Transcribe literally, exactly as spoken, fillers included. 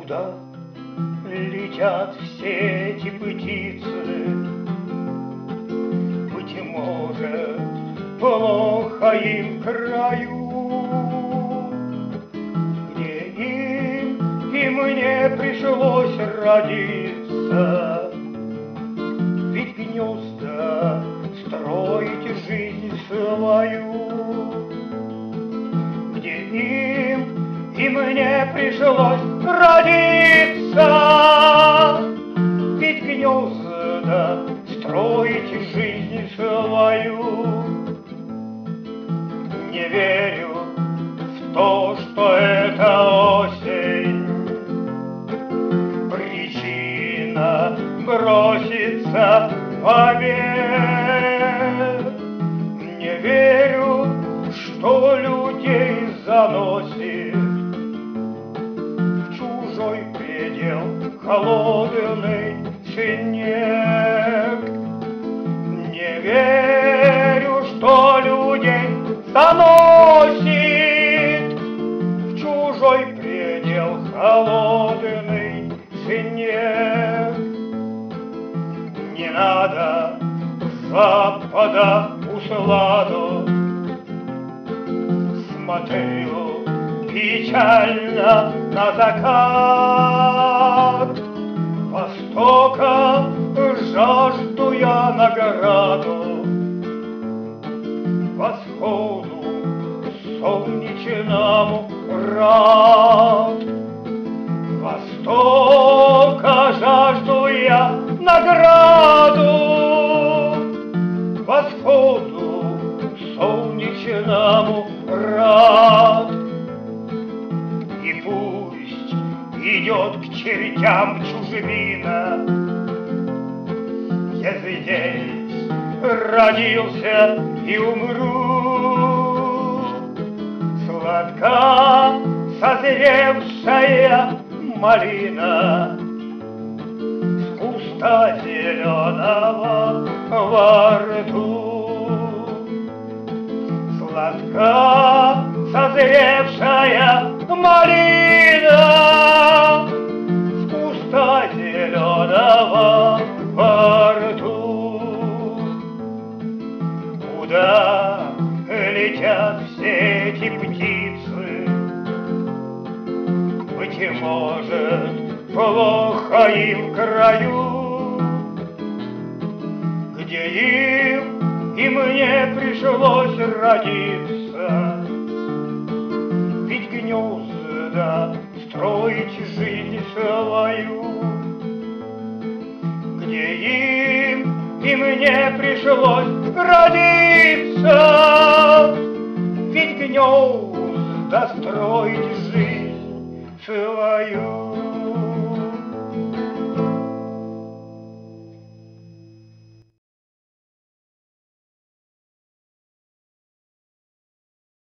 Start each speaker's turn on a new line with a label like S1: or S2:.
S1: Куда летят все эти птицы? Быть может, плохо им краю, где им и мне пришлось родиться. Ведь гнезда строить жизнь свою, где им и мне пришлось родиться. Ведь гнезда строить жизнь свою. Не верю в то, что это осень причина броситься в обед. Не верю, что людей заносит в чужой предел холодный снег. Не верю, что людей заносит в чужой предел холодный снег. Не надо запада усладу, смотрю печально на закат. Востока жажду я награду, восходу солнечному рад. Востока жажду я награду, восходу солнечному рад. И пусть идет к чертям чужбина, я здесь родился и умру. Сладка созревшая малина с куста зеленого во рту. Сладка созревшая малина с куста зеленого во рту. Куда летят все эти птицы? Быть может, плохо им в краю, где им и мне пришлось родиться. Ведь гнезда строить жизнь свою, где им и мне пришлось родиться. Ведь гнезда строить жизнь свою.